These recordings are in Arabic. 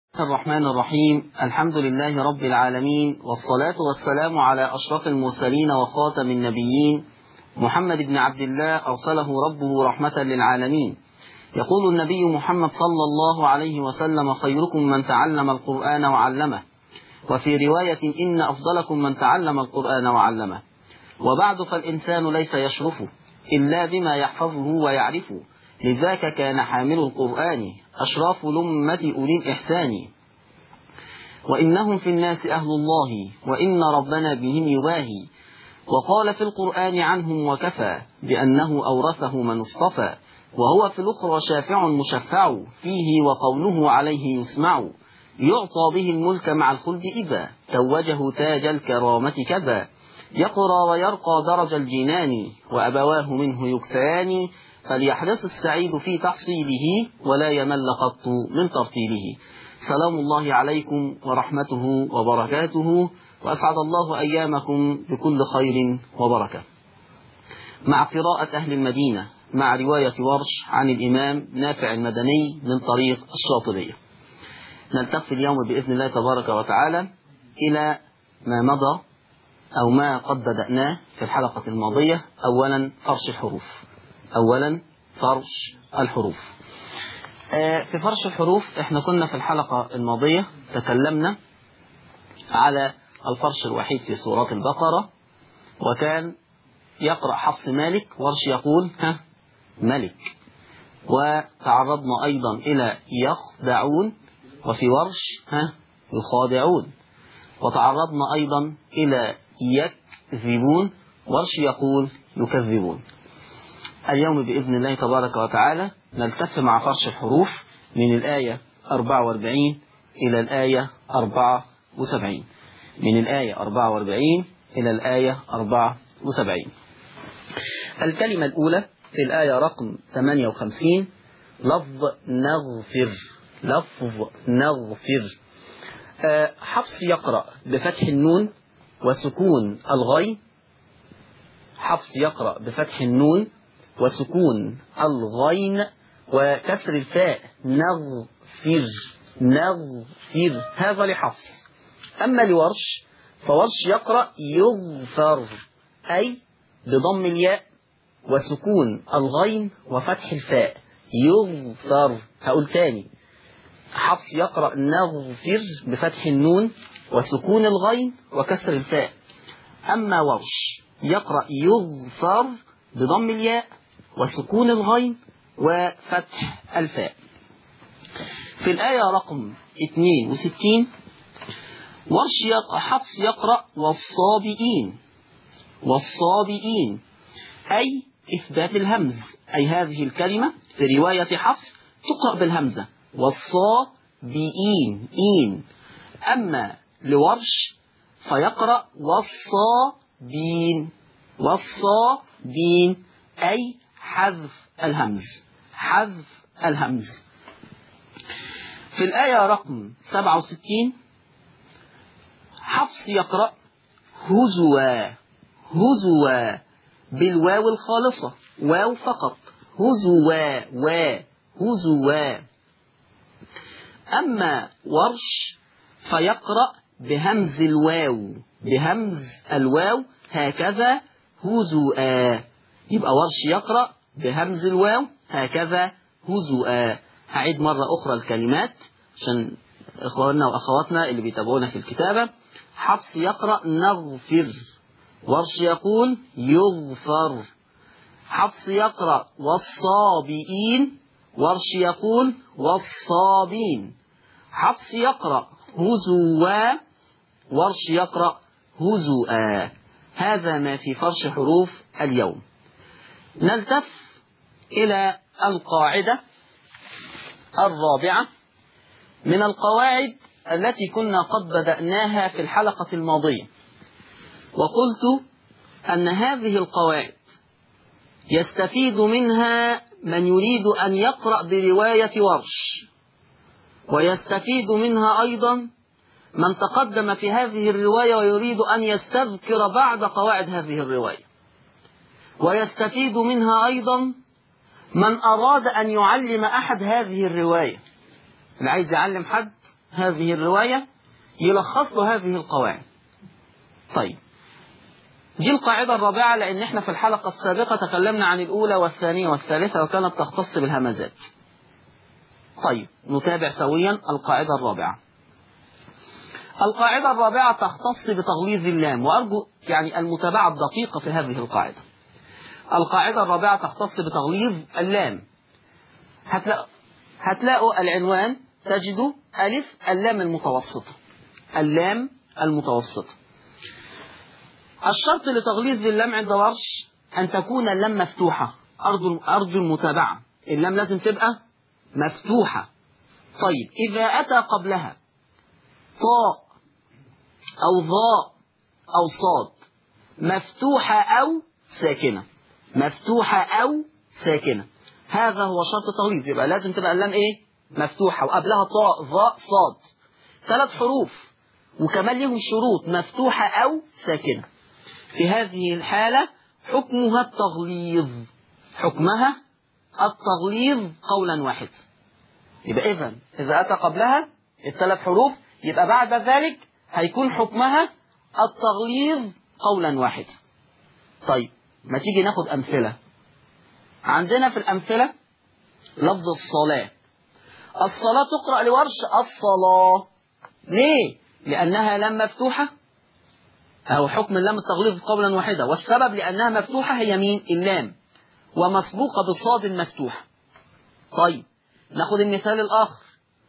الرحمن الرحيم. الحمد لله رب العالمين، والصلاة والسلام على أشرف المرسلين وخاتم النبيين محمد بن عبد الله أرسله ربه رحمة للعالمين. يقول النبي محمد صلى الله عليه وسلم: خيركم من تعلم القرآن وعلمه، وفي رواية: إن أفضلكم من تعلم القرآن وعلمه. وبعد، فالإنسان ليس يشرف إلا بما يحفظه ويعرفه، لذاك كان حامل القرآن أشراف لمة أولي الإحسان. وإنهم في الناس أهل الله، وإن ربنا بهم يباهي، وقال في القرآن عنهم: وكفى بأنه أورثه من اصطفى، وهو في الأخرى شافع مشفع، فيه وقوله عليه يسمع، يعطى به الملك مع الخلد إذا توجه تاج الكرامة كذا، يقرى ويرقى درج الجنان، وأبواه منه يكفيان، فليحرص السعيد في تحصيله، ولا يمل قط من ترتيله. سلام الله عليكم ورحمته وبركاته، وأسعد الله أيامكم بكل خير وبركة. مع قراءة أهل المدينة مع رواية ورش عن الإمام نافع المدني من طريق الشاطبية، نلتقي اليوم بإذن الله تبارك وتعالى إلى ما مضى أو ما قد بدأناه في الحلقة الماضية. أولا فرش الحروف. في فرش الحروف احنا كنا في الحلقة الماضية تكلمنا على الفرش الوحيد في سورة البقرة، وكان يقرأ حفص مالك، ورش يقول ملك. وتعرضنا أيضا إلى يخدعون، وفي ورش يخادعون. وتعرضنا أيضا إلى يكذبون، ورش يقول يكذبون. اليوم بإذن الله تبارك وتعالى نلتف مع فرش الحروف من الآية 44 إلى الآية 74، من الآية 44 إلى الآية 74. الكلمة الأولى في الآية رقم 58 لفظ نغفر. حفص يقرأ بفتح النون وسكون الغين. حفص يقرأ بفتح النون وسكون الغين وكسر الفاء نغفر، هذا لحفص. أما لورش فورش يقرأ يغفر، أي بضم الياء وسكون الغين وفتح الفاء يغفر. هقول تاني: حفص يقرأ نغفر بفتح النون وسكون الغين وكسر الفاء. أما ورش يقرأ يغفر بضم الياء وسكون الغين وفتح الفاء. في الآية رقم 62 حفص يقرأ والصابئين، أي إثبات الهمز، أي هذه الكلمة في رواية حفص تقرأ بالهمزة والصابئين. أما لورش فيقرأ والصابين، أي حذف الهمز. في الآية رقم 67 حفص يقرأ هزوا بالواو الخالصة، واو فقط، هزوا. أما ورش فيقرأ بهمز الواو هكذا هزوا. يبقى ورش يقرأ بهمز الواو هكذا هزوا. هعيد مرة أخرى الكلمات عشان إخواننا وأخواتنا اللي بيتابعونا في الكتابة. حفص يقرأ نغفر، ورش يقول يغفر. حفص يقرأ والصابئين، ورش يقول والصابين. حفص يقرأ هزوا، ورش يقرأ هزوا. هذا ما في فرش حروف اليوم. نلتف إلى القاعدة الرابعة من القواعد التي كنا قد بدأناها في الحلقة الماضية، وقلت أن هذه القواعد يستفيد منها من يريد أن يقرأ برواية ورش، ويستفيد منها أيضا من تقدم في هذه الرواية ويريد أن يستذكر بعض قواعد هذه الرواية، ويستفيد منها أيضا من أراد أن يعلم أحد هذه الرواية. اللي عايز يعلم حد هذه الرواية يلخص له هذه القواعد. طيب، دي القاعدة الرابعة، لأن احنا في الحلقة السابقة تكلمنا عن الأولى والثانية والثالثة وكانت تختص بالهمزات. طيب، نتابع سويا القاعدة الرابعة. القاعدة الرابعة تختص بتغليظ اللام، وأرجو يعني المتابعة الدقيقة في هذه القاعدة. القاعدة الرابعة تختص بتغليظ اللام. هتلاقوا العنوان تجدوا ألف اللام المتوسطة، اللام المتوسطة. الشرط لتغليظ اللام عند ورش أن تكون اللام مفتوحة. أرجو المتابعة، اللام لازم تبقى مفتوحة. طيب، إذا أتى قبلها طاء أو ظاء أو صاد مفتوحة أو ساكنة، مفتوحة أو ساكنة، هذا هو شرط التغليظ. يبقى لازم تبقى اللام إيه؟ مفتوحة، وقبلها طاء ظاء صاد، 3 حروف، وكمان لهم شروط: مفتوحة أو ساكنة. في هذه الحالة حكمها التغليظ، حكمها التغليظ قولا واحدا. يبقى إذا أتى قبلها ال3 حروف، يبقى بعد ذلك هيكون حكمها التغليظ قولا واحدا. طيب، ما تيجي ناخد أمثلة. عندنا في الأمثلة لفظ الصلاة. الصلاة تقرأ لورش الصلاة. ليه؟ لأنها لام مفتوحة، أو حكم اللام التغليظ قولا واحدا، والسبب لأنها مفتوحة هي مين؟ اللام، ومسبوقة بصاد مفتوحة. طيب، ناخد المثال الآخر.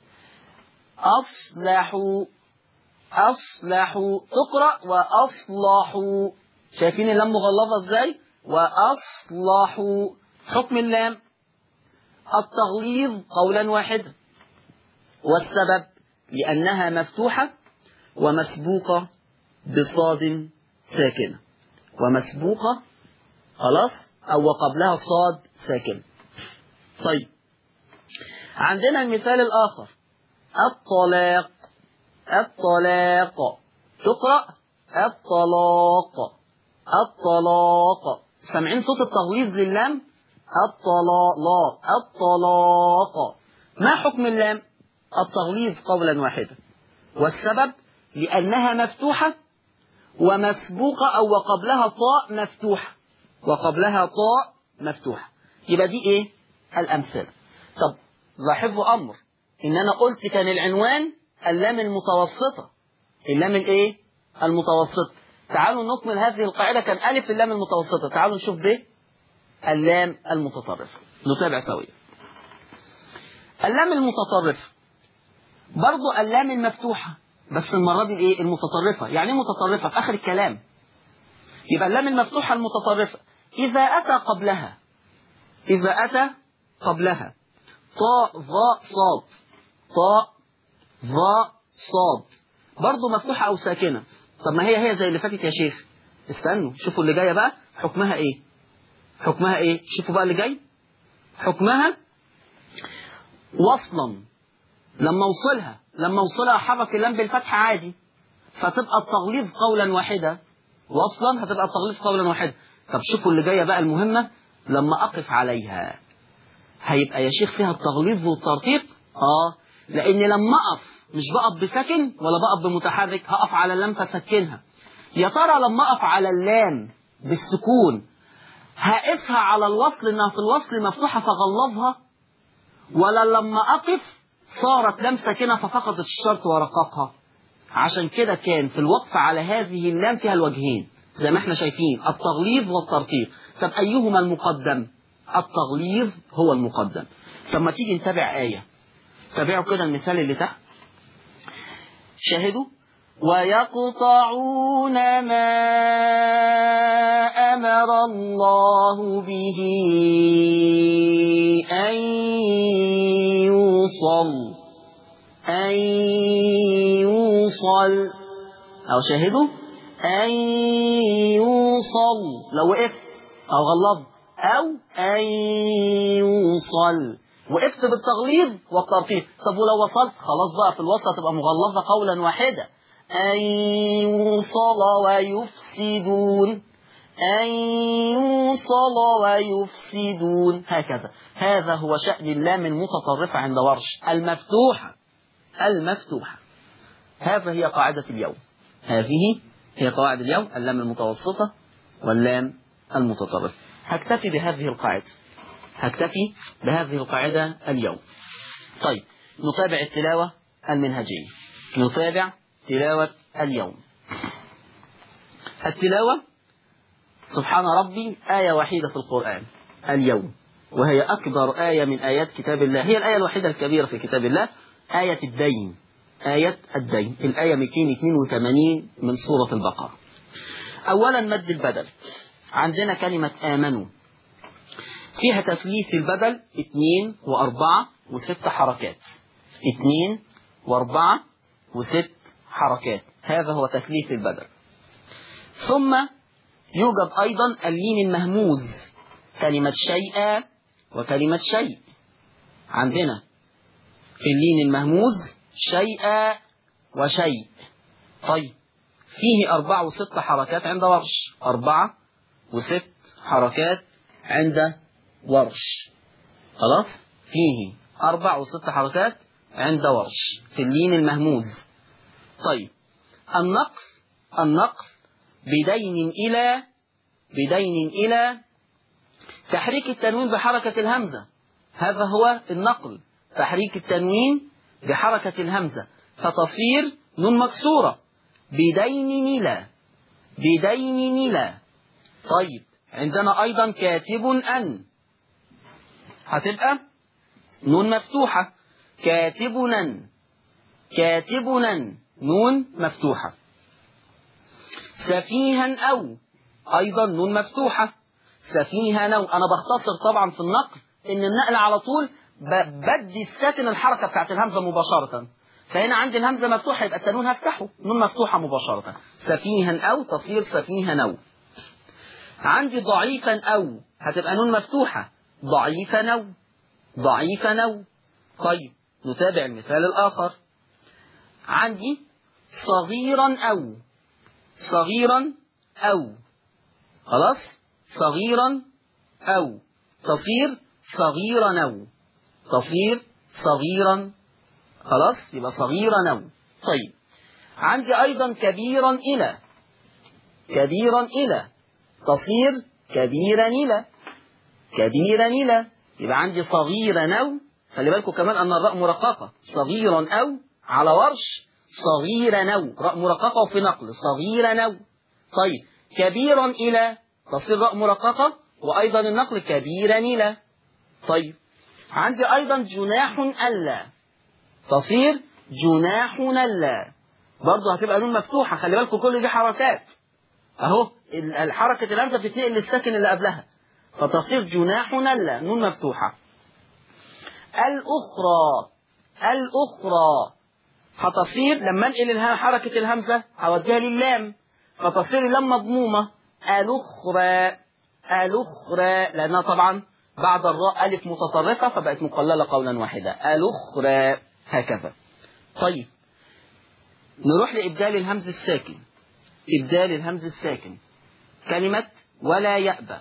أصلحوا، أصلحوا تقرأ وأصلحوا. شايفين اللام مغلظة إزاي؟ وأصلحوا، حكم اللام التغليظ قولا واحدا، والسبب لأنها مفتوحة ومسبوقة بصاد ساكنة، ومسبوقة خلاص أو وقبلها صاد ساكنة. طيب، عندنا المثال الآخر. الطلاق، الطلاق تقرأ الطلاق، الطلاق. سامعين صوت التغليظ لللام؟ الطلاق، الطلاق. ما حكم اللام؟ التغليظ قولا واحدا، والسبب لأنها مفتوحة ومسبوقة أو وقبلها طاء مفتوحة، وقبلها طاء مفتوحة. يبقى دي إيه؟ الأمثلة. طب لاحظوا أمر، إن أنا قلت كان العنوان اللام المتوسطة، اللام الإيه؟ المتوسطة. تعالوا نكمل هذه القاعدة. كان ألف اللام المتوسطة، تعالوا نشوف ب اللام المتطرفة. نتابع سويا. اللام المتطرفة برضو اللام المفتوحة، بس المرة دي الإيه؟ المتطرفة. يعني متطرفة في آخر الكلام. يبقى اللام المفتوحة المتطرفة إذا أتى قبلها، إذا أتى قبلها طاء ظاء صاد، طاء ظاء صاد، برضو مفتوحة أو ساكنة. طب ما هي زي اللي فاتت يا شيخ. استنوا شوفوا اللي جاية بقى حكمها إيه. حكمها إيه؟ شوفوا بقى اللي جاي. حكمها وصلا. لما وصلها حرك اللام بالفتح عادي، فتبقى التغليظ قولا واحدا. وصلا هتبقى التغليظ قولا واحدا. طب شوفوا اللي جاية بقى المهمة. لما أقف عليها هيبقى يا شيخ فيها التغليظ والترقيق. لأن لما أقف مش بقف بسكن ولا بقف بمتحرك، هقف على اللام فسكنها. يا ترى لما أقف على اللام بالسكون هقفها على الوصل إنها في الوصل مفتوحة فغلظها، ولا لما أقف صارت لام ساكنة ففقدت الشرط ورققها؟ عشان كده كان في الوقف على هذه اللام فيها الوجهين زي ما احنا شايفين، التغليظ والترقيق. طب أيهما المقدم؟ التغليظ هو المقدم. طب ما تيجي نتابع آية. تابعوا كده المثال اللي تحت. شاهدوا. ويقطعون ما أمر الله به أن يوصل أو شاهدوا أن يوصل. لو وقفت أو غلظت أو أن يوصل، وقفت بالتغليظ والترقيق. طب ولو وصلت خلاص بقى في الوصل تبقى مغلظة قولا واحدا. أن يوصل ويفسدون، أن يوصل ويفسدون، هكذا. هذا هو شأن اللام المتطرفة عند ورش، المفتوحة المفتوحة. هذه هي قاعدة اليوم. هذه هي قواعد اليوم: اللام المتوسطة واللام المتطرفة. هكتفي بهذه القاعدة اليوم. طيب نتابع التلاوة المنهجية. نتابع تلاوة اليوم. التلاوة: سبحان ربي آية وحيدة في القرآن اليوم، وهي أكبر آية من آيات كتاب الله، هي الآية الوحيدة الكبيرة في كتاب الله، آية الدين. آية الدين، الآية 282 من سورة البقرة. أولا مد البدل. عندنا كلمة آمنوا فيها تثليث البدل 2 و4 و6 حركات. 2 و4 و6 حركات، هذا هو تثليث البدل. ثم يوجد أيضا اللين المهموز، كلمة شيئا وكلمة شيء. عندنا في اللين المهموز شيئا وشيء. طيب فيه 4 و6 حركات عند ورش، 4 و6 حركات عند ورش. خلاص، فيه 4 و6 حركات عند ورش في اللين المهموز. طيب النقل بدين إلى تحريك التنوين بحركة الهمزة، هذا هو النقل، تحريك التنوين بحركة الهمزة فتصير نون مكسورة، بدين إلى. طيب عندنا أيضا كاتب أن، هتبقى نون مفتوحة، كاتبنا نون مفتوحة. سفيها أو، أيضا نون مفتوحة، سفيها أو. أنا بختصر طبعا في النقل إن النقل على طول بدي الساكن الحركة بتاعت الهمزة مباشرة، فهنا عندي الهمزة مفتوحة يبقى التنوين هفتحه، نون مفتوحة مباشرة. سفيها أو تصير سفيها أو. عندي ضعيفا أو، هتبقى نون مفتوحة، ضعيفا أو. طيب نتابع المثال الآخر. عندي صغيرا أو، خلاص، صغيرا أو تصير صغيرا، خلاص، يبقى صغيرا أو. طيب عندي أيضا كبيرا إلى تصير كبيرا إلى، يبقى عندي صغيرا أو. خلي بالكم كمان أن الراء مرققة، صغيرا أو على ورش، صغيرا أو راء مرققة وفي نقل صغيرا أو. طيب كبيرا إلى تصير راء مرققة وأيضا النقل كبيرا إلى. طيب عندي أيضا جناح ألا تصير جناح ألا، برضه هتبقى نون مفتوحة. خلي بالكم كل دي حركات أهو، الحركة الهمزة بتتنقل للساكن اللي قبلها فتصير جناح ألا نون مفتوحة. الأخرى هتصير لما انقل حركة الهمزة هوديها لللام فتصير اللام مضمومة، الأخرى لأنها طبعا بعد الراء ألف متطرفة فبقت مقللة قولا واحدا، الأخرى، هكذا. طيب نروح لإبدال الهمز الساكن، كلمة ولا يأبى.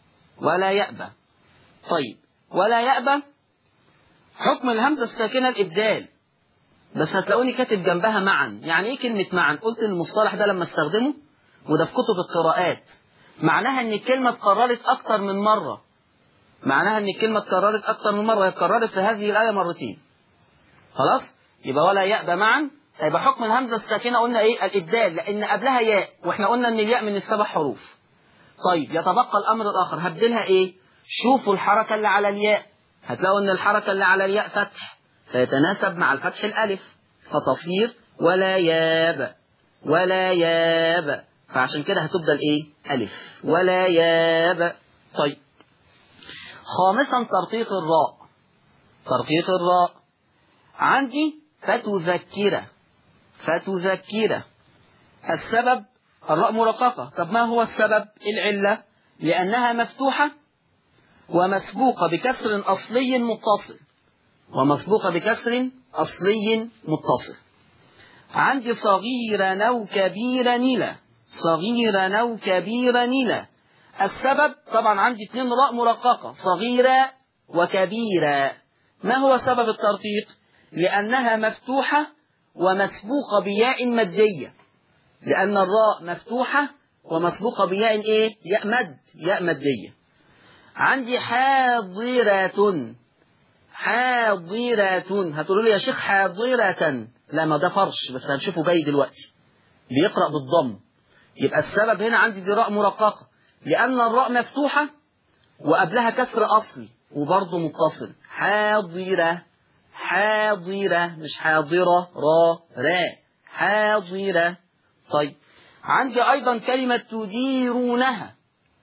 طيب ولا يأبى حكم الهمزة الساكنة الإبدال، بس هتلاقوني كاتب جنبها معا. يعني ايه كلمة معا؟ قلت المصطلح ده لما استخدمه وده في كتب القراءات، معناها ان الكلمة اتكررت اكتر من مرة، هي اتكررت في هذه الآية مرتين. خلاص، يبقى ولا يأبى معا. يبقى حكم الهمزة الساكنة قلنا ايه؟ الإبدال، لأن قبلها ياء واحنا قلنا ان الياء من ال7 حروف. طيب يتبقى الأمر الآخر، هبدلها ايه؟ شوفوا الحركة اللي على الياء، هتلاقوا ان الحركة اللي على الياء فتح فيتناسب مع الفتح الألف فتصير ولا ياب، فعشان كده هتبدل ايه؟ ألف، ولا ياب. طيب خامسا ترقيق الراء. عندي فتذكر. السبب الراء مرققة. طب ما هو السبب؟ العلة لأنها مفتوحة ومسبوقة بكسر أصلي متصل. عندي صغيرا أو كبيرا إلى. السبب طبعا عندي 2 راء مرققة، صغيرة وكبيرة. ما هو سبب الترقيق؟ لأنها مفتوحة ومسبوقة بياء مادية، لأن الراء مفتوحة ومسبوقة بياء إيه؟ ياء مد، ياء مادية. عندي حاضرة، حاضرة. هتقولوا لي يا شيخ حاضرة، لا ما ده فرش، بس هنشوفه جاي دلوقتي بيقرأ بالضم. يبقى السبب هنا عندي دي راء مرققة، لأن الراء مفتوحة وقبلها كسر أصلي وبرضه متصل. حاضرة، حاضرة، مش حاضرة را، حاضرة. طيب عندي أيضا كلمة تديرونها،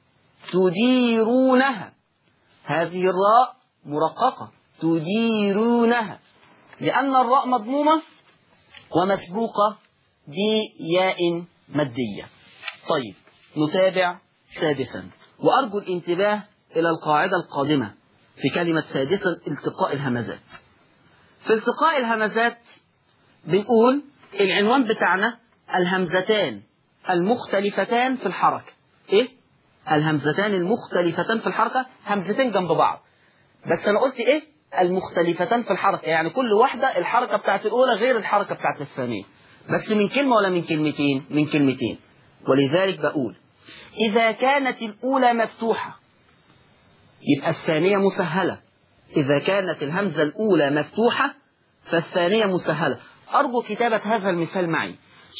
تديرونها، هذه الراء مرققة، تديرونها، لأن الراء مضمومة ومسبوقة بياء مادية. طيب نتابع سادسا، وأرجو الانتباه إلى القاعدة القادمة في كلمة سادسا، التقاء الهمزات. في التقاء الهمزات بنقول العنوان بتاعنا الهمزتان المختلفتان في الحركة. إيه؟ الهمزتان المختلفتان في الحركة، همزتين جنب بعض، بس أنا قلت إيه؟ المختلفتان في الحركة، يعني كل واحدة الحركة بتاعت الأولى غير الحركة بتاعت الثانية، بس من كلمة ولا من كلمتين؟ من كلمتين. ولذلك بقول إذا كانت الأولى مفتوحة يبقى الثانية مسهلة. إذا كانت الهمزة الأولى مفتوحة فالثانية مسهلة. أرجو كتابة هذا المثال معي.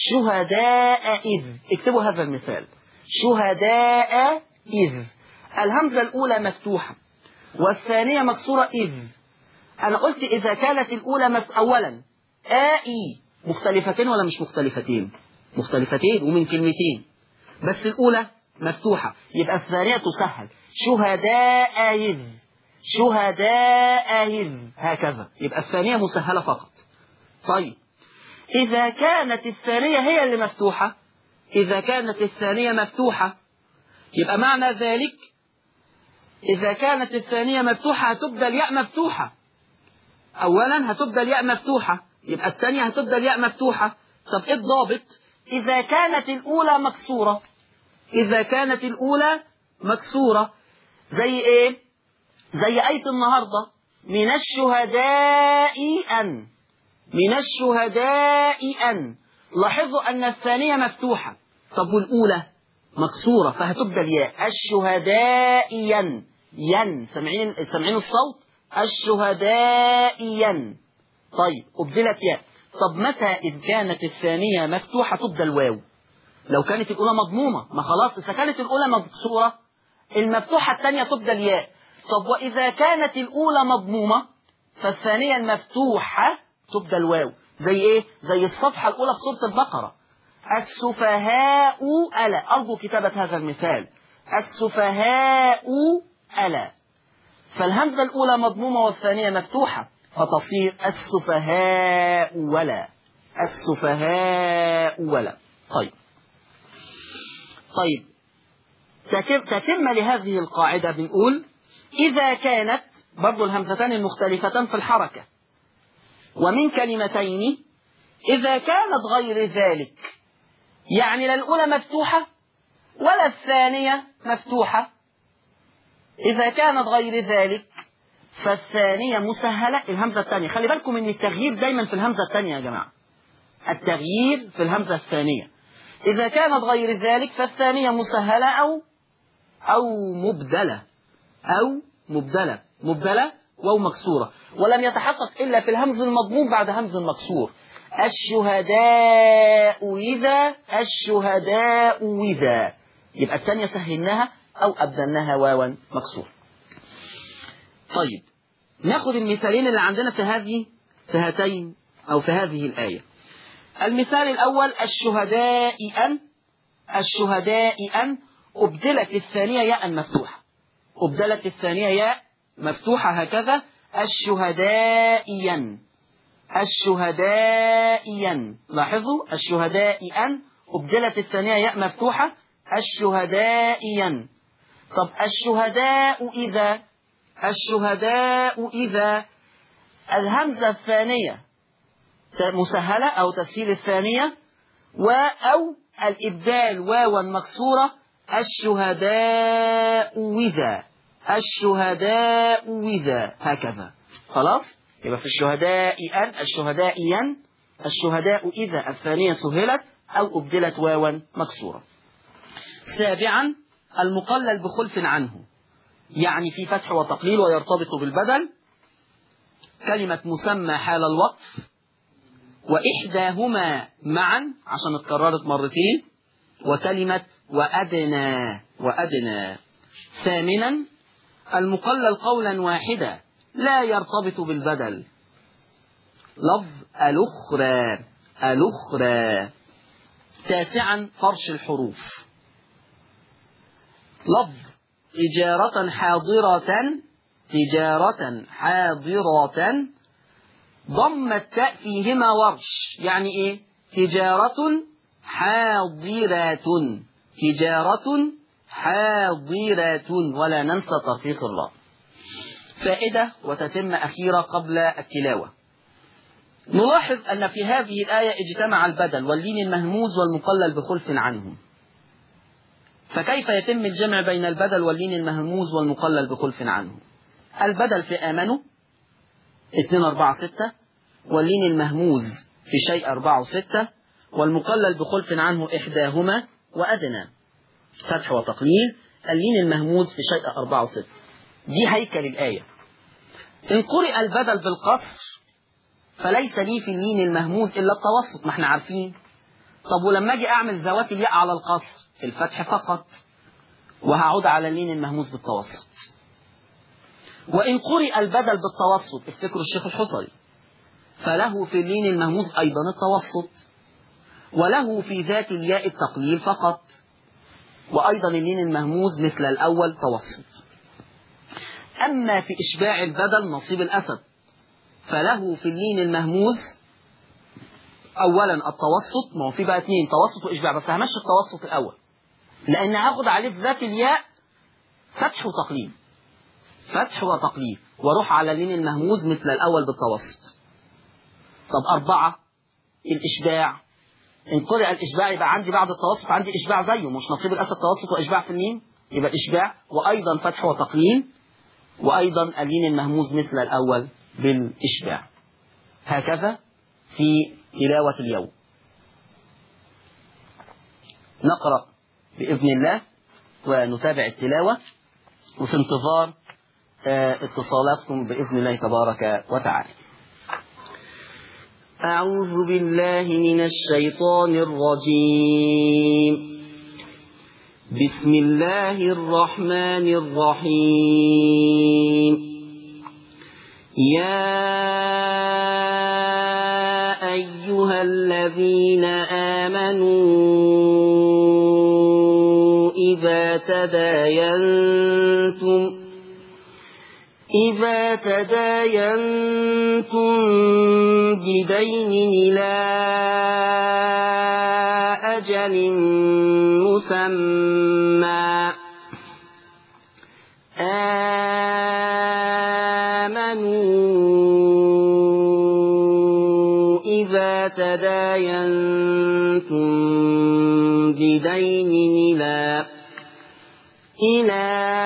شهداء إذ، اكتبوا هذا المثال. شهداء إذ، الهمزة الأولى مفتوحة والثانية مكسورة إذ. أنا قلت إذا كانت الأولى أولا آئي، مختلفتين ولا مش مختلفتين؟ مختلفتين ومن كلمتين، بس الأولى مفتوحة يبقى الثانية تسهل. شهداء إذ، شهداء إذ، هكذا، يبقى الثانية مسهلة فقط. طيب إذا كانت الثانية هي اللي مفتوحة، إذا كانت الثانية مفتوحة يبقى معنى ذلك إذا كانت الثانية مفتوحة هتبدأ الياء مفتوحة. أولا هتبدأ الياء مفتوحة، يبقى الثانية هتبدأ الياء مفتوحة. طب إيه الضابط؟ إذا كانت الأولى مكسورة، إذا كانت الأولى مكسورة. زي إيه؟ زي آية النهاردة، من الشهداء أن، من الشهداء أن. لاحظوا أن الثانية مفتوحة، طب والأولى مكسورة فهتبدأ الياء. الشهداء ين، ين، سامعين الصوت؟ الشهداء ين. طيب أبدلت ياء. طب متى إذ كانت الثانية مفتوحة تبدأ الواو؟ لو كانت الأولى مضمومة، ما خلاص إذا كانت الأولى مكسورة المفتوحة الثانية تبدأ الياء. طب وإذا كانت الأولى مضمومة فالثانية المفتوحة تبدأ الواو. زي إيه؟ زي الصفحة الأولى في سورة البقرة، السفهاء ألا. أرجو كتابة هذا المثال، السفهاء ألا. فالهمزة الأولى مضمومة والثانية مفتوحة فتصير السفهاء ولا، السفهاء ولا. طيب تتم لهذه القاعدة بنقول إذا كانت برضو الهمزتان المختلفتان في الحركة ومن كلمتين، إذا كانت غير ذلك، يعني لا الأولى مفتوحة ولا الثانية مفتوحة، إذا كانت غير ذلك فالثانية مسهلة. الهمزة الثانية، خلي بالكم من التغيير دايما في الهمزة الثانية يا جماعة، التغيير في الهمزة الثانية. إذا كانت غير ذلك فالثانية مسهلة أو مبدلة، أو مبدلة، مبدلة واو مكسورة، ولم يتحقق إلا في الهمز المضموم بعد همز مكسور. الشهداء إذا، الشهداء إذا، يبقى الثانية سهلناها أو أبدلناها واوا مكسور. طيب ناخذ المثالين اللي عندنا في هاتين أو في هذه الآية. المثال الأول الشهداء أن، الشهداء أن أبدلت الثانية ياء مفتوحة، أبدلت الثانية ياء مفتوحة هكذا. الشهداء ين، الشهداء ين. لاحظوا الشهداء أن أبدلت الثانية ياء مفتوحة، الشهداء ين. طب الشهداء إذا، الشهداء إذا الهمزة الثانية مسهلة أو تسهيل الثانية أو الإبدال واوا مكسورة. الشهداء إذا، الشهداء إذا، هكذا. خلاص يبقى في الشهداء أن، الشهداء ين، الشهداء إذا الثانية سهلت أو أبدلت واوا مكسورة. سابعا المقلل بخلف عنه، يعني في فتح وتقليل ويرتبط بالبدل، كلمة مسمى حال الوقف، وإحداهما معا عشان اتكررت مرتين، وكلمة وأدنى. ثامنا المقلل قولا واحدا لا يرتبط بالبدل، لفظ الأخرى. تاسعا فرش الحروف، لفظ تجارة حاضرة ضم التاء فيهما ورش، يعني ايه؟ تجارة حاضرة، ولا ننسى ترقيق الراء. فائدة وتتم أخيرة قبل التلاوة. نلاحظ أن في هذه الآية اجتمع البدل واللين المهموز والمقلل بخلف عنهم. فكيف يتم الجمع بين البدل واللين المهموز والمقلل بخلف عنهم؟ البدل في آمنوا 2 4 6، واللين المهموز في شيء 4 و6، والمقلل بخلف عنه إحداهما وأدنى، فتح وتقليل، اللين المهموز في شيء 4 و6. دي هيكل الآية. إن قرئ البدل بالقصر فليس لي في اللين المهموز إلا التوسط، ما احنا عارفين. طب ولما أجي أعمل ذوات الياء على القصر الفتح فقط، وهعود على اللين المهموز بالتوسط. وإن قرئ البدل بالتوسط، افتكروا الشيخ الحصري، فله في اللين المهموز أيضا التوسط، وله في ذات الياء التقليل فقط، وأيضا اللين المهموز مثل الأول توسط. أما في إشباع البدل نصيب الأسد، فله في اللين المهموز أولا التوسط، ما هو في بقى 2 توسط وإشباع، بس همشي التوسط الأول لأن هاخد عليه في ذات الياء فتح وتقليل، واروح على اللين المهموز مثل الأول بالتوسط. طب 4 الإشباع، إن قرئ الإشباع يبقى عندي بعد التوسط عندي إشباع زيه، مش نصيب الأسد توسط وإشباع في اللين، يبقى إشباع وأيضا فتح وتقليل، وأيضا اللين المهموز مثل الأول بالإشباع. هكذا في تلاوة اليوم. نقرأ بإذن الله ونتابع التلاوة، وفي انتظار اتصالاتكم بإذن الله تبارك وتعالى. أعوذ بالله من الشيطان الرجيم. بسم الله الرحمن الرحيم. يا أيها الذين آمنوا إذا تداينتم بدين إلى أجل مسمى إذا تداينتم بدين إلى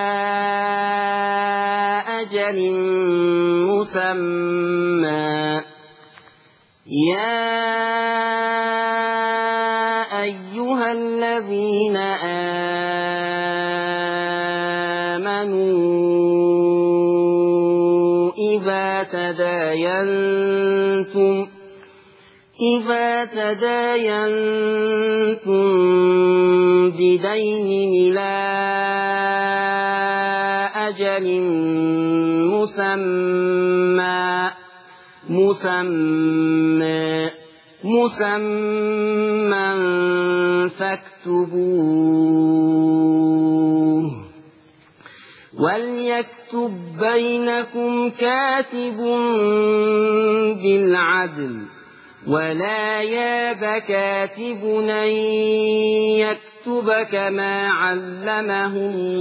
أجل مسمى. يا أيها الذين آمنوا إذا تداينتم بدين إلى أجل مسمى فاكتبوه، وليكتب بينكم كاتب بالعدل، ولا ياب كاتب أن يكتب كما علمه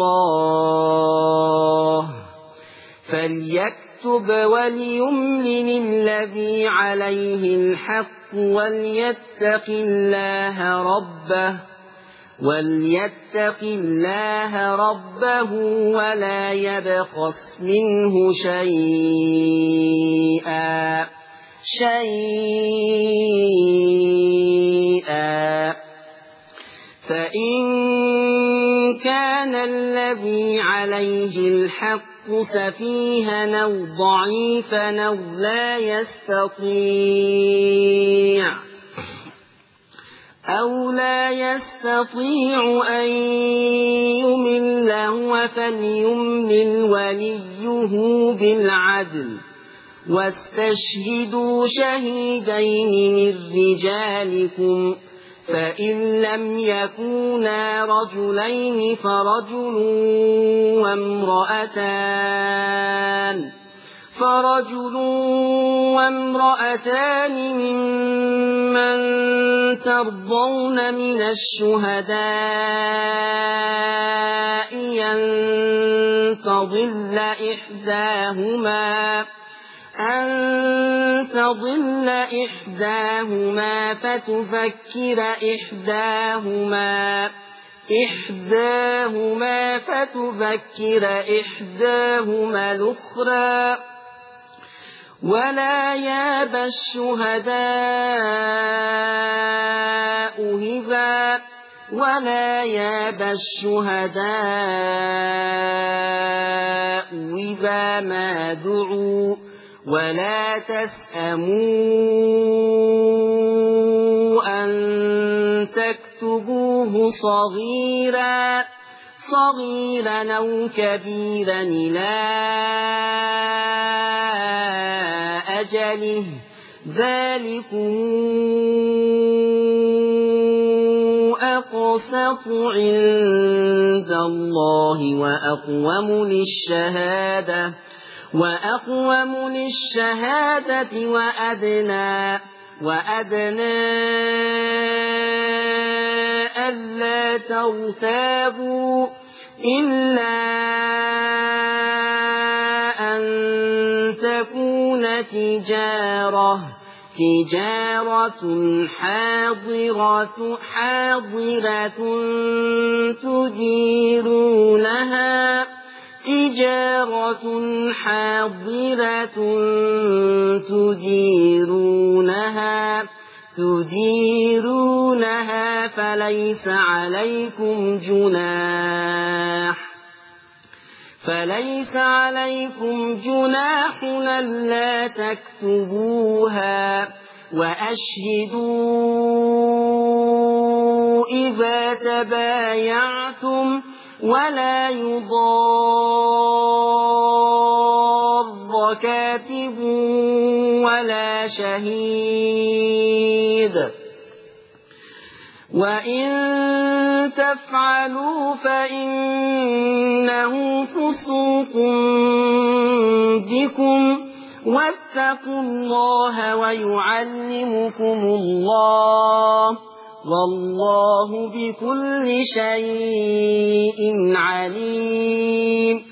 الله، فليكتب وليملل الذي عليه الحق وليتق الله ربه، وليتق الله ربه ولا يبخس منه شيئا فإن كان الذي عليه الحق سفيها أو ضعيفا أو لا يستطيع أن يمل هو فليملل وليه بالعدل واستشهدوا شهيدين من رجالكم فإن لم يكونا رجلين فرجل وامرأتان ممن ترضون من الشهداء أن تضل إحداهما فتذكر إحداهما الأخرى ولا يابى الشهداء إذا ما دعوا ولا تسأموا أن تكتبوه صغيرا أو كبيرا إلى أجله ذلكم أقسط عند الله وأقوم للشهادة وأدنى ألا ترتابوا إلا أن تكون تجارة حاضرة تديرونها فليس عليكم جناح ألا تكتبوها وأشهدوا إذا تبايعتم ولا يضار كاتب ولا شهيد وإن تفعلوا فإنه فسوق بكم واتقوا الله ويعلمكم الله والله بكل شيء عليم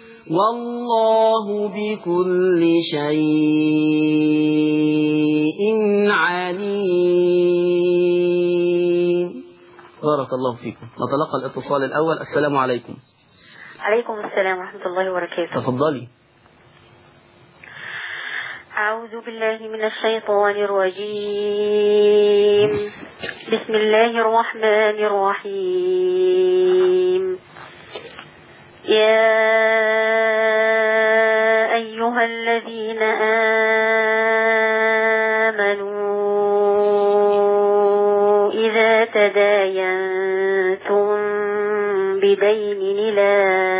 بارك الله فيكم. نتلقى الاتصال الأول. السلام عليكم. عليكم السلام ورحمة الله وبركاته. تفضلي. أعوذ بالله من الشيطان الرجيم. بسم الله الرحمن الرحيم. يا أيها الذين آمنوا إذا تداينتم بدين إلى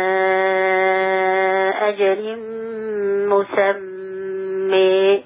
أجل مسمى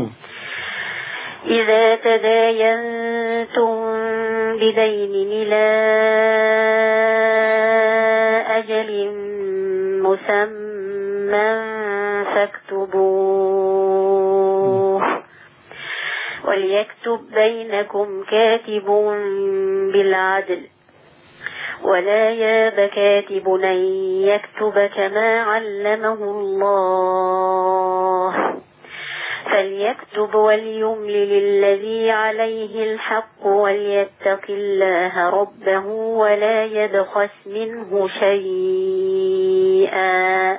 فاكتبوه وليكتب بينكم كاتب بالعدل ولا ياب كاتب أن يكتب كما علمه الله فليكتب وليملل الذي عليه الحق وليتق الله ربه ولا يبخس منه شيئا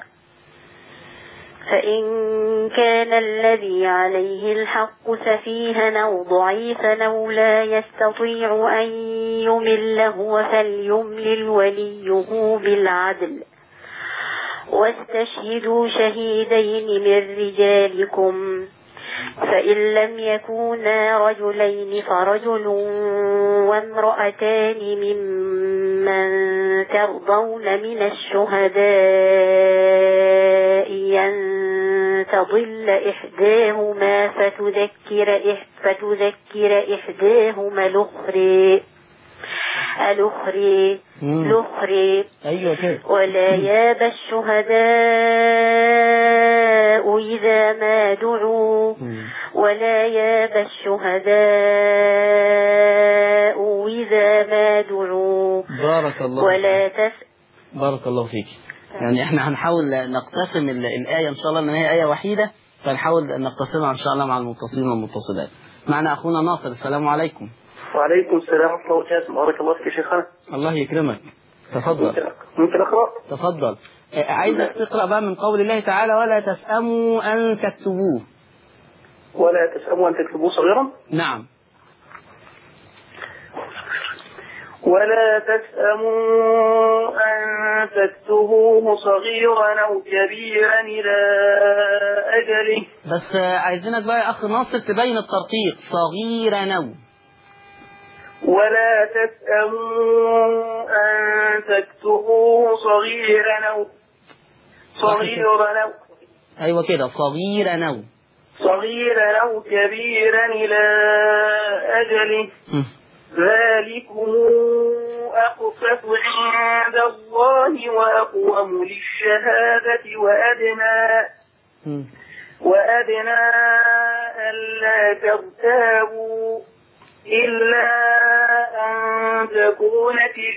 فإن كان الذي عليه الحق سفيها أو ضعيفا أو لا يستطيع أن يمل هو فليملل وليه بالعدل واستشهدوا شهيدين من رجالكم فإن لم يكونا رجلين فرجل وامرأتان ممن ترضون من الشهداء أن تضل إحداهما فتذكر إحداهما الأخرى أيوة. ولا ياب الشهداء إذا ما دعوا بارك الله فيك. يعني احنا هنحاول نقتسم الآية إن شاء الله، إن هي آية وحيدة، فنحاول نقتسمها إن شاء الله مع المتصلين والمتصلات. معنا أخونا ناصر. السلام عليكم. وعليكم السلام ورحمة الله وبركاته. بارك الله فيك يا شيخنا. الله يكرمك. تفضل. ممكن أقرأ؟ تفضل. عايزك تقرأ بقى من قول الله تعالى ولا تسأموا أن تكتبوه. ولا تسأموا أن تكتبوه صغيرا؟ نعم. ولا تسأموا أن تكتبوه صغيرا أو كبيرا إلى أجله. بس عايزينك بقى يا أخ ناصر تبين الترقيق صغيرا أو. ولا تسأموا أن تكتبوه صغيرا أو أيوة كده صغيرا أو كبيرا إلى أجله ذلكم أقسط عند الله وأقوم للشهادة وأدنى ألا ترتابوا إلا أن تكون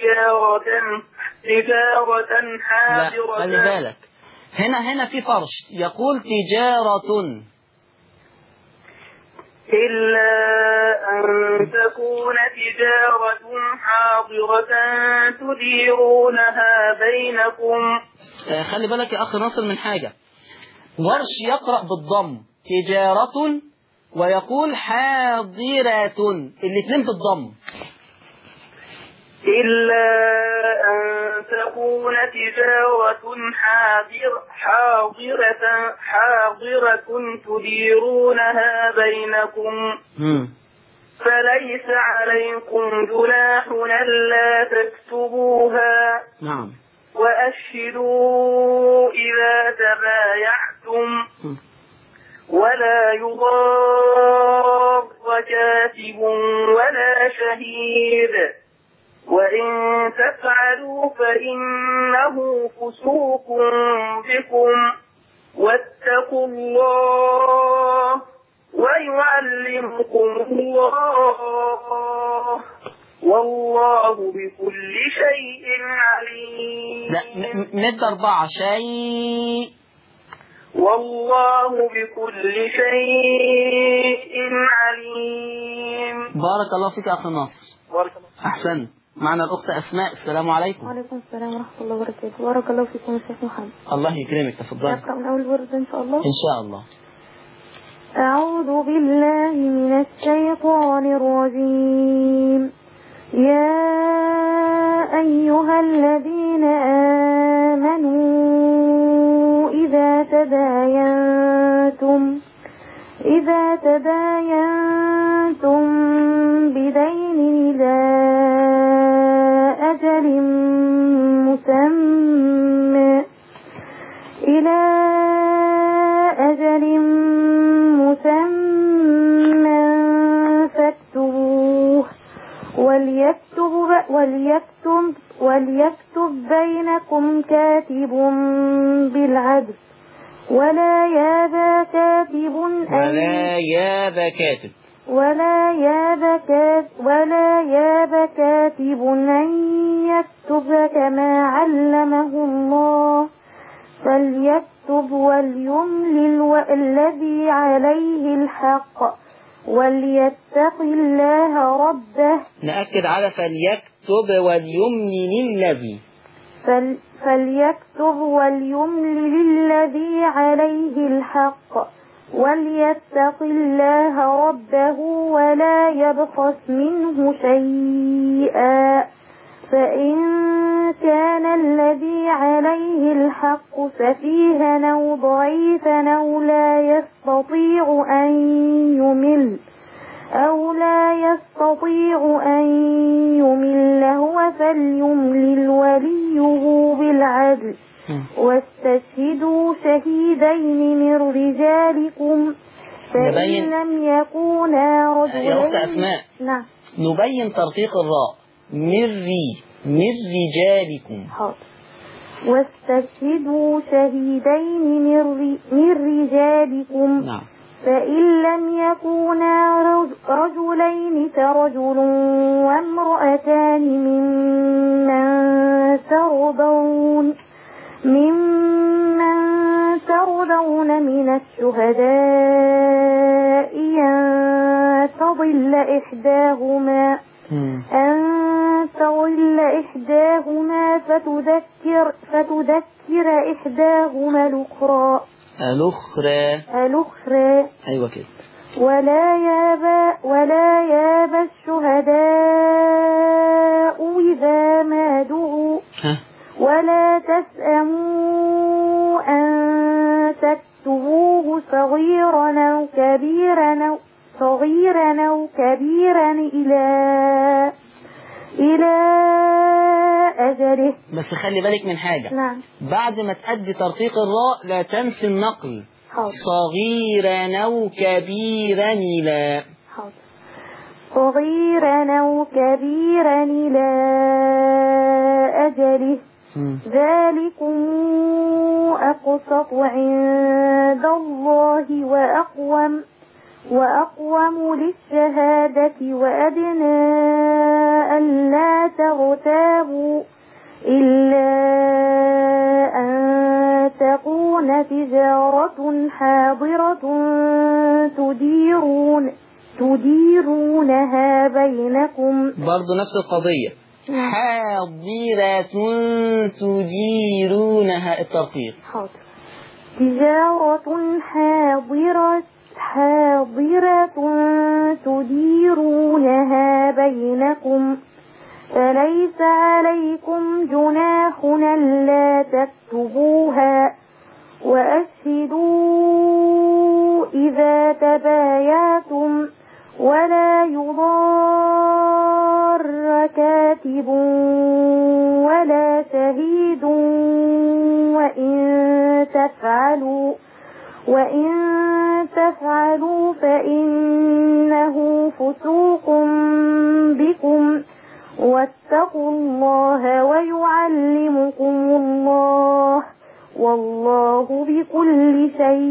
تجارة حاضرة. خلي بالك هنا في فرش يقول تجارة إلا أن تكون تجارة حاضرة تديرونها بينكم. خلي بالك يا أخي ناصر من حاجة، ورش يقرأ بالضم تجارة ويقول حاضرة، الاثنين بالضم. إلا أن تكون تجارة حاضرة تديرونها بينكم فليس عليكم جناح ألا تكتبوها. نعم. وأشهدوا إذا تبايعتم ولا يضار كاتب ولا شهيد وإن تفعلوا فإنه فسوق بكم واتقوا الله ويعلمكم الله والله بكل شيء عليم. لا مد 4 شيء. والله بكل شيء عليم. بارك الله فيك يا أخي ناصر. بارك الله. أحسن. معنا الأخت أسماء. السلام عليكم. وعليكم السلام ورحمة الله وبركاته. بارك الله فيكم يا شيخ محمد. الله يكرمك. تفضل. أقرأ من أول ورد إن شاء الله. إن شاء الله. أعوذ بالله من الشيطان الرجيم. يا أيها الذين آمنوا إذا تداينتم بدين إلى أجل مسمى فاكتبوه وليكتب بينكم كاتب بالعدل ولا ياب كاتب أن يكتب كما علمه الله فليكتب وليملل الذي عليه الحق وليتق الله ربه. نأكد على فليكتب وليملل الذي. فليكتب وليملل الذي عليه الحق وليتق الله ربه ولا يبخس منه شيئا، فإن كان الذي عليه الحق سفيها أو ضعيفا أو لا يستطيع أن يمل هو فليملل وليه بالعدل واستشهدوا شهيدين من رجالكم فإن لم يكونا رجلين. يا أخت أسماء، نعم، نبين ترقيق الراء من رجالكم. حاضر. واستشهدوا شهيدين من رجالكم. نعم. فإن لم يكونا رجلين فرجل وامرأتان ممن ترضون من الشهداء أن تضل إحداهما فتذكر إحداهما الأخرى. أيوة كده. ولا يابى الشهداء إذا ما دعوا ولا تسأموا أن تكتبوه صغيرا أو كبيرا إلى أجله. بس خلي بالك من حاجة. نعم. بعد ما تأدي ترقيق الراء لا تنسي النقل. حاضر. صغيرا أو كبيرا إلى. حاضر. صغيرا أو كبيرا إلى أجله. ذلكم أقسط عند الله وأقوم للشهادة وأدنى ألا تغتابوا إلا أن تكون تجارة حاضرة تديرونها بينكم. برضو نفس القضية. حاضرة تديرونها الترقيق. حاضر. تجارة حاضرة تديرونها بينكم فليس عليكم جناح ألا تكتبوها وأشهدوا إذا تبايعتم ولا يضار كاتب ولا شهيد وإن تفعلوا فإنه فسوق بكم واتقوا الله ويعلمكم الله والله بكل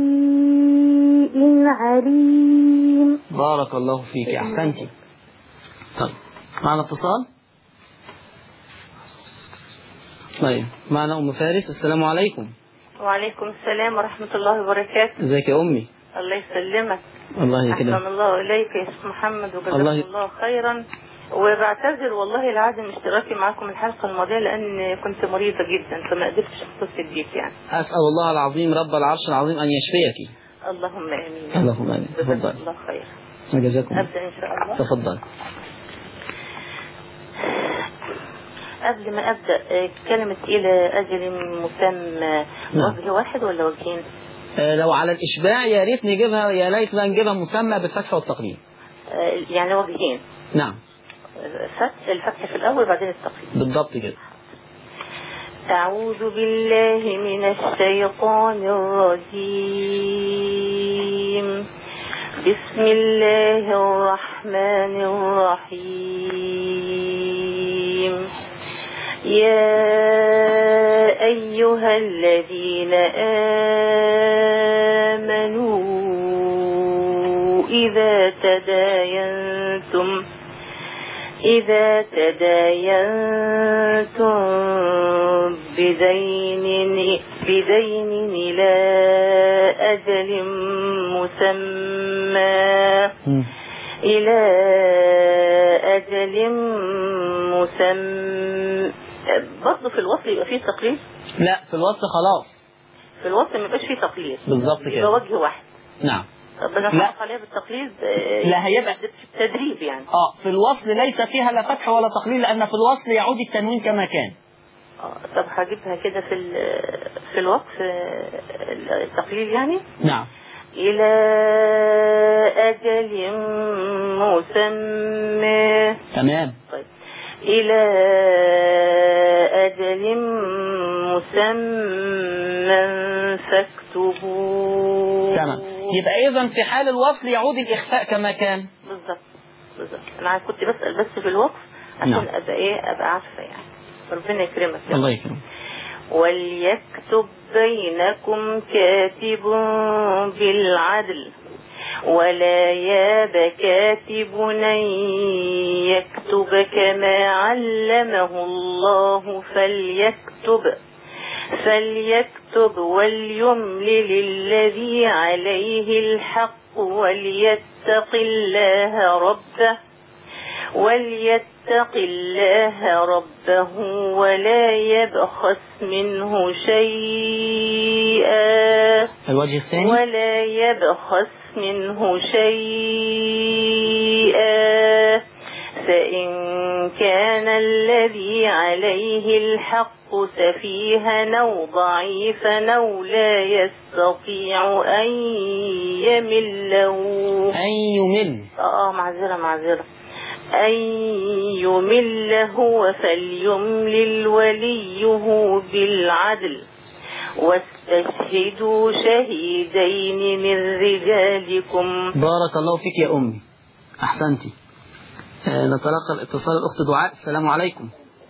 شيء عليم. بارك الله فيك، أحسنتي. طيب معنا اتصال. طيب معنا أم فارس. السلام عليكم. وعليكم السلام ورحمة الله وبركاته. ازيك يا أمي؟ الله يسلمك. الله يكرمك. أحسن الله إليك يا شيخ محمد وجزاك الله خيرا. وبعتذر والله العظيم اشتراكي معكم الحلقة الماضية لأن كنت مريضة جدا فما قدرتش اتصل بيك يعني. أسأل الله العظيم رب العرش العظيم أن يشفيك. اللهم آمين. اللهم آمين. تفضل. الله خير. جزاكم. أبدأ إن شاء الله. تفضل. قبل ما أبدأ كلمة إلى أجل مسمى وجه واحد ولا وجهين؟ لو على الإشباع يا ريت نجيبها، يا ليت بقى نجيبها مسمى بالفتح والتقليد. يعني وجهين. نعم. الفتح في الأول وبعدين التقليد. بالضبط كده. أعوذ بالله من الشيطان الرجيم. بسم الله الرحمن الرحيم. يا أيها الذين إذا تداينتم بدين إلى أجل مسمى برضه في الوصل يبقى فيه تقليد؟ لا في الوصل خلاص، في الوصل ما يبقاش فيه تقليد بالظبط كده، يبقى وجه واحد. نعم. ربنا حافظ عليها بالتقليد. لا هيبقى في التدريب يعني. في الوصل ليس فيها لا فتح ولا تقليل، لأن في الوصل يعود التنوين كما كان. طب هجيبها كده في الوقف التقليل يعني. نعم. إلى أجل مسمى. تمام. طيب إلى أجل مسمى فاكتبوه. تمام. يبقى إذن في حال الوصل يعود الإخفاء كما كان. بالظبط. أنا كنت بسأل بس في الوقف عشان نعم. أبقى عارفة يعني. ربنا يكرمك. الله يكرمك. وليكتب بينكم كاتب بالعدل ولا ياب كاتب أن يكتب كما علمه الله فليكتب وليملل الذي عليه الحق وليتق الله ربه ولا يبخس منه شيئا. الوجه الثاني. ولا يبخس منه شيئا فإن كان الذي عليه الحق سفيها أو ضعيفا أو لا يستطيع أن يمل هو فليملل وليه بالعدل واستشهدوا شهيدين من رجالكم. بارك الله فيك يا أمي، أحسنتي. نتلقى الاتصال الأخت دعاء. السلام عليكم.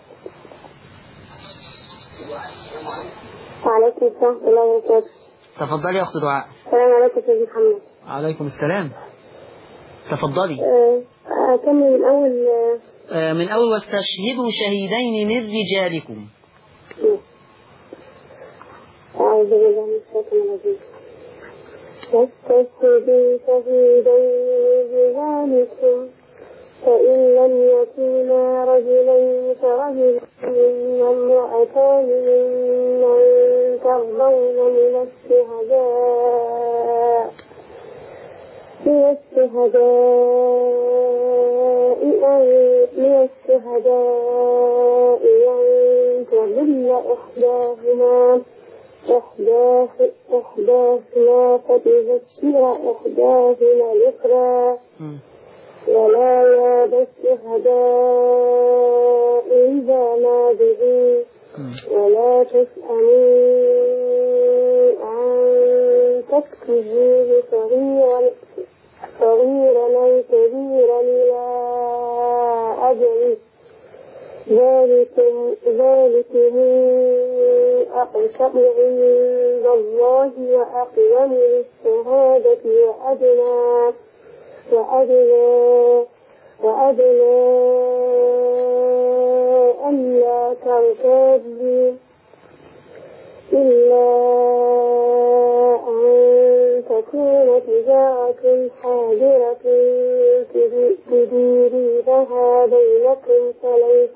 وعليكم السلام ورحمة الله وبركاته. تفضلي يا أخت دعاء. السلام عليكم يا سيدي محمد. عليكم السلام. تفضلي. أكمل من أول واستشهدوا شهيدين من رجالكم. أعوذ بالله من الشيطان الرجيم. واستشهدوا شهيدين من رجالكم فإن لم يكونا رجلين فرجل وامرأتان ممن ترضون من الشهداء أن تضل إحداهما فتذكر إحداهما الأخرى ولا ياب الشهداء إذا ما دعوا ولا تسألوا عن تكتبوه صغيرا أو كبيرا إلى أجله ذلكم أقسط عند الله وأقوم للشهادة وأدنى ألا ترتابوا إلا أن تكون تجارة حاضرة تديرونها بينكم فليس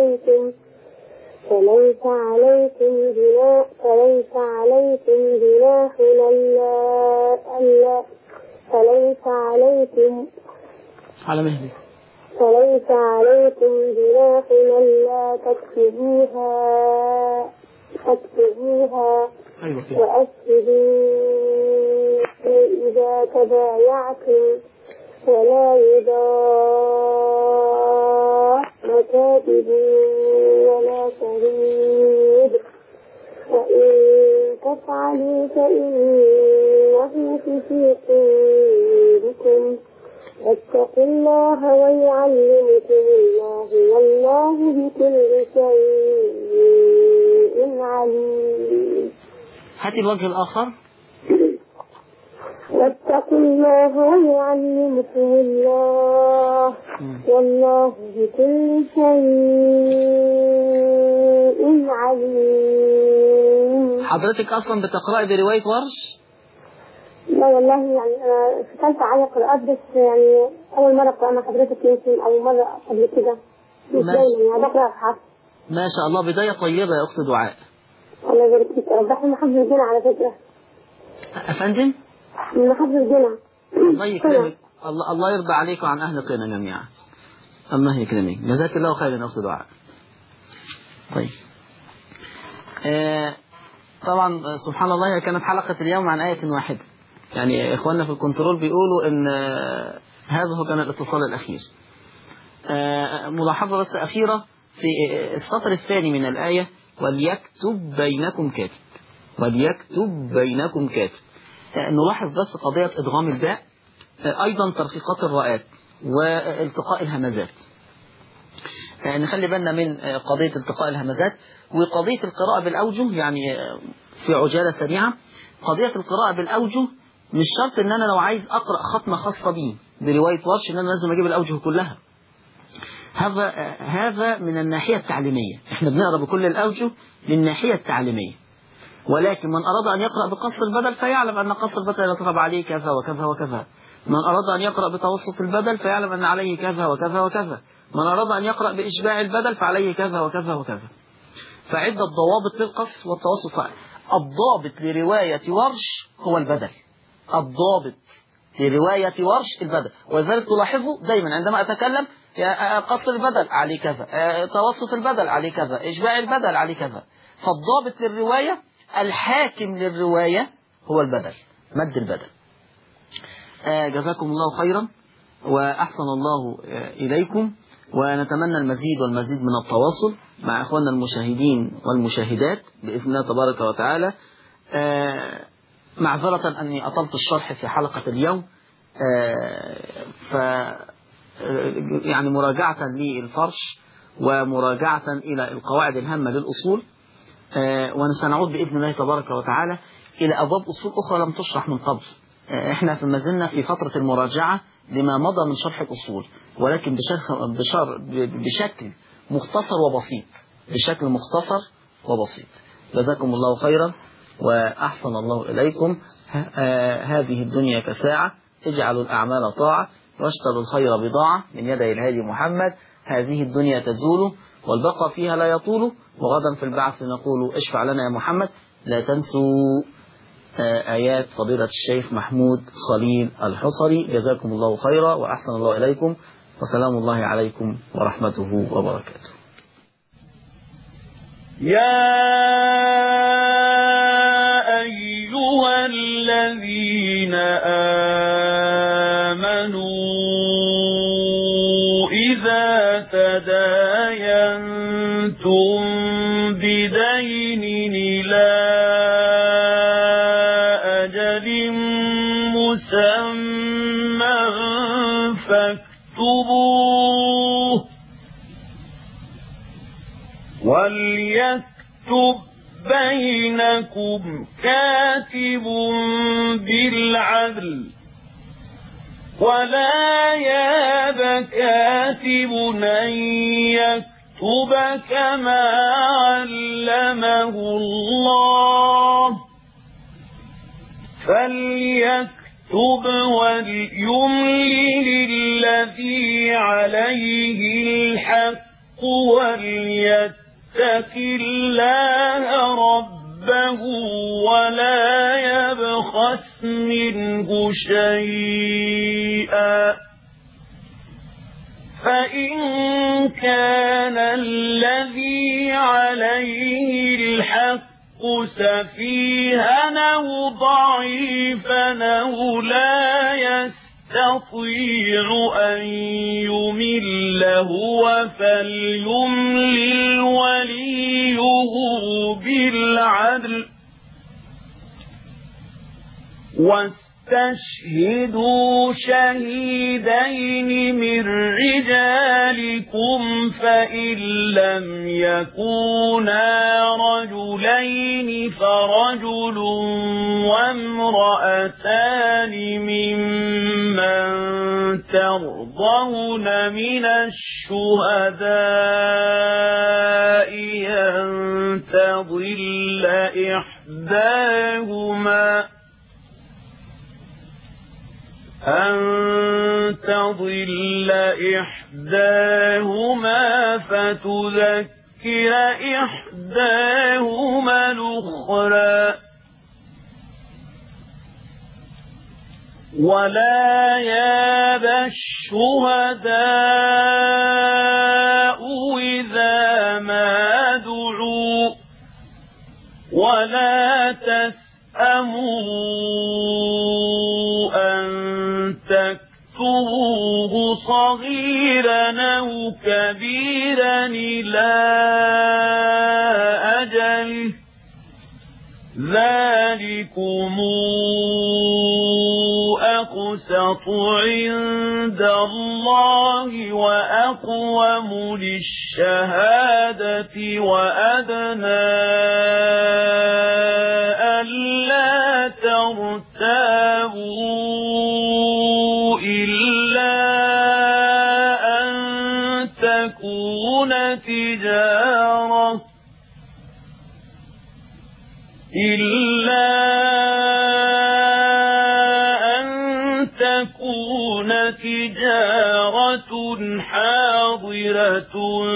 عليكم جناح ألا تكتبوها وأشهدوا إذا تبايعتم ولا يضار كاتب ولا شهيد وإن تفعلوا فإنه فسوق بكم واتقوا الله ويعلمكم الله والله بكل شيء عليم. هاتي الوجه الآخر. واتقوا الله ويعلمكم الله والله بكل شيء عليم. حضرتك أصلا بتقرأي برواية ورش؟ لا والله يعني أنا اشتغلت على قراءات بس يعني أول مرة أقرأ مع حضرتك يمكن أول مرة قبل كده مش دايما يعني بقرأ في حفظ. ما شاء الله بداية طيبة يا أخت دعاء. الله يبارك فيك. ربح من حفظ الجنة على فكرة. أفندم؟ من حفظ الجنة. الله يكرمك. الله يرضى عليك وعن أهل قنا جميعا. الله يكرمك. جزاك الله خيرا يا أخت دعاء. طيب. طبعا سبحان الله هي كانت حلقة اليوم عن آية واحدة. يعني إخواننا في الكنترول بيقولوا إن هذا هو كان الاتصال الأخير. ملاحظة بس أخيرة في السطر الثاني من الآية وليكتب بينكم كاتب. وليكتب بينكم كاتب. نلاحظ بس قضية إدغام الباء، أيضا ترقيقات الراءات والتقاء الهمزات. نخلي بالنا من قضية التقاء الهمزات وقضية القراءة بالأوجه. يعني في عجالة سريعة، قضية القراءة بالأوجه مش شرط ان انا لو عايز اقرأ ختمة خاصة بيه برواية ورش ان انا لازم اجيب الأوجه كلها. هذا من الناحية التعليمية. احنا بنقرأ بكل الأوجه للناحية التعليمية، ولكن من أراد أن يقرأ بقصر البدل فيعلم أن قصر البدل يترتب عليه كذا وكذا وكذا. من أراد أن يقرأ بتوسط البدل فيعلم أن عليه كذا وكذا وكذا. من أراد أن يقرأ بإشباع البدل فعليه كذا وكذا وكذا. فعدة ضوابط للقصر والتوسط. الضابط لرواية ورش هو البدل. الضابط لرواية ورش البدل. ولذلك تلاحظوا دايما عندما أتكلم قصر البدل عليه كذا، توسط البدل عليه كذا، إشباع البدل عليه كذا. فالضابط للرواية الحاكم للرواية هو البدل، مد البدل. جزاكم الله خيرا وأحسن الله إليكم، ونتمنى المزيد والمزيد من التواصل مع إخواننا المشاهدين والمشاهدات بإذن الله تبارك وتعالى. معذرة أني أطلت الشرح في حلقة اليوم، يعني مراجعة للفرش ومراجعة إلى القواعد الهامة للأصول، ونسنعود بإذن الله تبارك وتعالى إلى أبواب أصول أخرى لم تشرح من قبل. إحنا ما زلنا في فترة المراجعة لما مضى من شرح الأصول، ولكن بشكل مختصر وبسيط. بشكل مختصر وبسيط. جزاكم الله خيرا وأحسن الله إليكم. هذه الدنيا كساعة، اجعلوا الأعمال طاعة واشتروا الخير بضاعة من يدي الهادي محمد. هذه الدنيا تزول والبقى فيها لا يطول، وغدا في البعث نقول اشفع لنا يا محمد. لا تنسوا آيات فضيلة الشيخ محمود خليل الحصري. جزاكم الله خيرا وأحسن الله إليكم، وسلام الله عليكم ورحمته وبركاته. يا أيها الذين آمنوا إذا تداينتم بدين إلى أجل مسمى فاكتبوه، وليكتب بينكم كاتب بالعدل، ولا ياب كاتب أن يكتب كما علمه الله، فليكتب وليملل الذي عليه الحق وليتق الله ربه ولا يبخس منه شيئا، فإن كان الذي عليه الحق سفيها أو ضعيفا أو لا يستطيع أن يمل هو فليملل وليه بالعدل واستشهدوا شهيدين من رجالكم فإن لم يكونا رجلين فرجل وامرأتان ممن ترضون من الشهداء أن تضل إحداهما فتذكر إحداهما الأخرى ولا يابى الشهداء إذا ما دعوا ولا تسأموا أن تكتبوه صغيرا أو كبيرا إلى أجله ذلكم أقسط عند الله وأقوم للشهادة وأدنى ألا ترتابوا إلا أن تكون تجارة حاضرة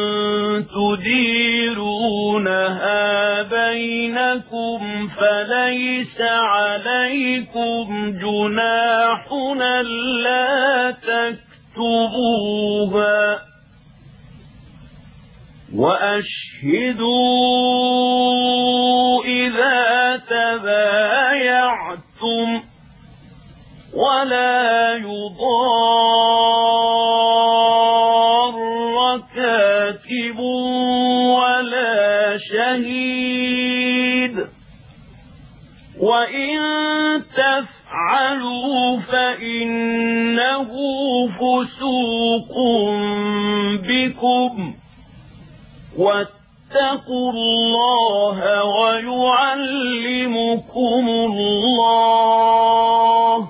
تديرونها بينكم فليس عليكم جناح ألا تكتبوها وأشهدوا إذا تبايعتم ولا يضار كاتب ولا شهيد وإن تفعلوا فإنه فسوق بكم واتقوا الله ويعلمكم الله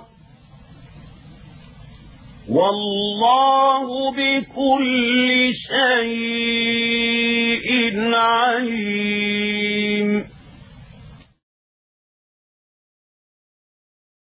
والله بكل شيء عليم.